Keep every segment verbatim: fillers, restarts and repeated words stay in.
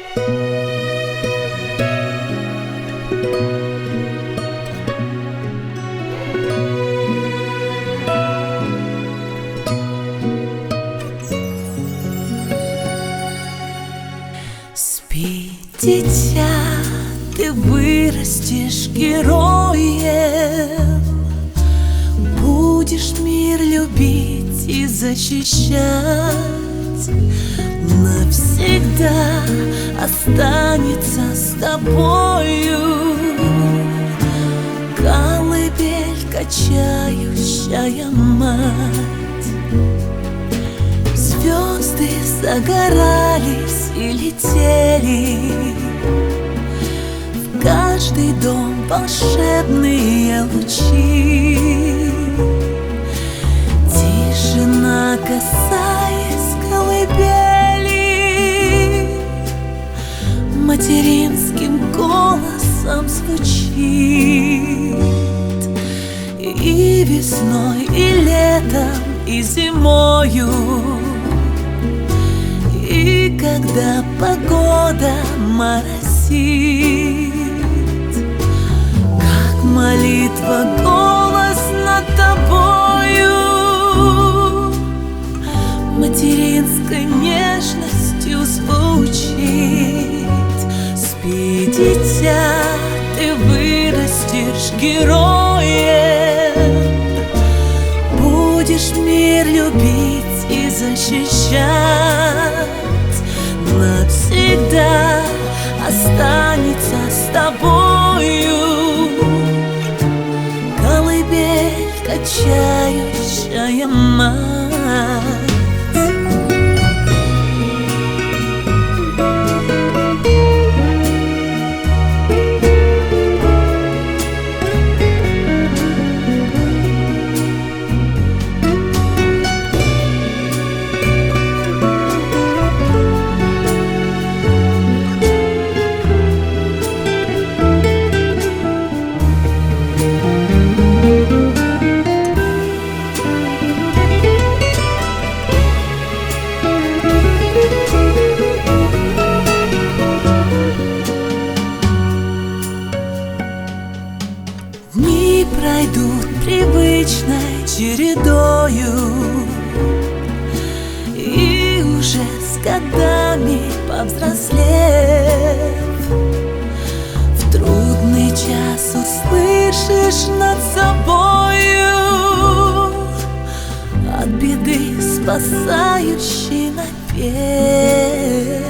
Спи, дитя, ты вырастешь героем, будешь мир любить и защищать, навсегда останется с тобою колыбель, качающая мать. Звезды загорались и летели, в каждый дом волшебные лучи. Тишина, касаясь колыбели, материнским голосом звучит. И весной, и летом, и зимою, и когда погода моросит, как молитва голос над тобою материнской нежностью звучит. Спи, дитя, ты вырастешь героем, будешь мир любить и защищать, навсегда останется с тобою колыбель, качающая мать. Дни пройдут привычной чередою, и уже с годами повзрослев, в трудный час услышишь над собою от беды спасающий напев.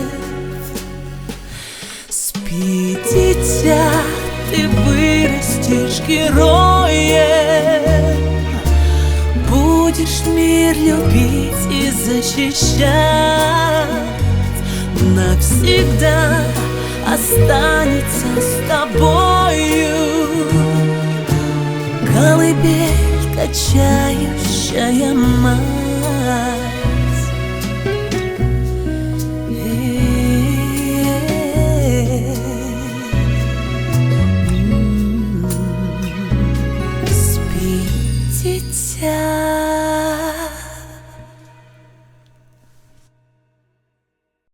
Спи, дитя, ты вырастешь героем, будешь мир любить и защищать, навсегда останется с тобою колыбель, качающая мать.